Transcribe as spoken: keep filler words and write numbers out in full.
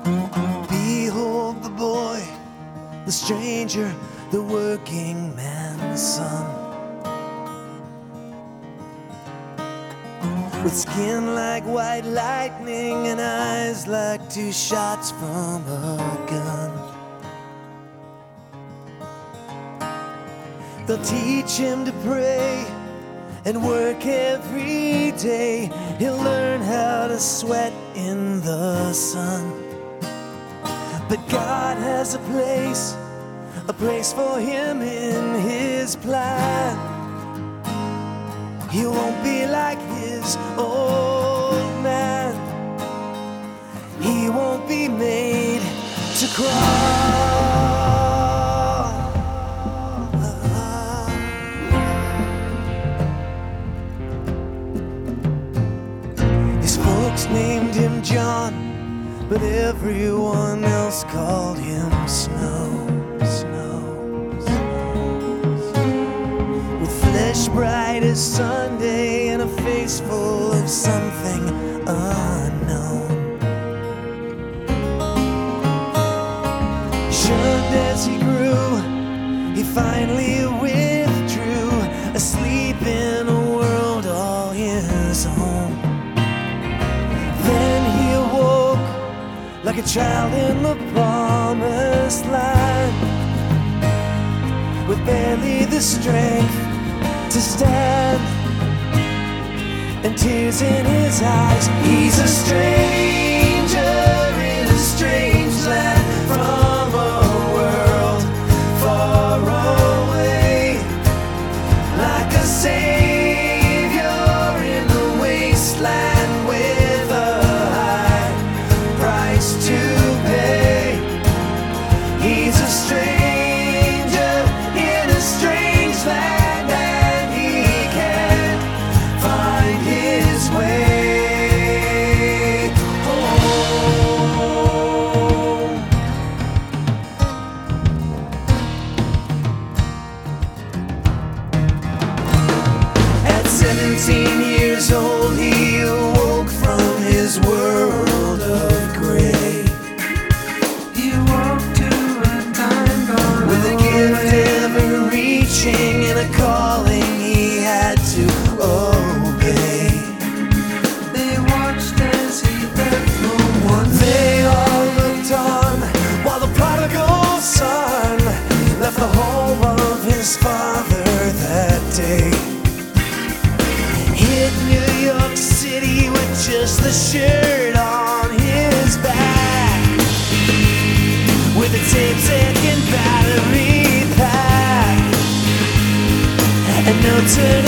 Behold the boy, the stranger, the working man's son, with skin like white lightning and eyes like two shots from a gun. They'll teach him to pray and work every day. He'll learn how to sweat in the sun. But God has a place, a place for him in his plan. He won't be like his old man. He won't be made to crawl. His folks named him John, but everyone else called him Snow. Snow. With flesh bright as Sunday and a face full of something unknown. Shunned as he grew, he finally withdrew, asleep in a world all his own. Then he awoke like a child in the promised land, with barely the strength to stand, and tears in his eyes. He's a stranger in a strange land, from a world far away, like a savior in the wasteland with a high price to pay. He's a stranger in a strange land, and he can't find his way home. At seventeen years old, he awoke from his world of gray. He walked to a time gone With a gift ever reaching and a calling he had to obey. They watched as he left for one. They all looked on while the prodigal son left the home of his father that day. Hit New York City with just the shirt on his back, with a tape deck and battery pack, and no turning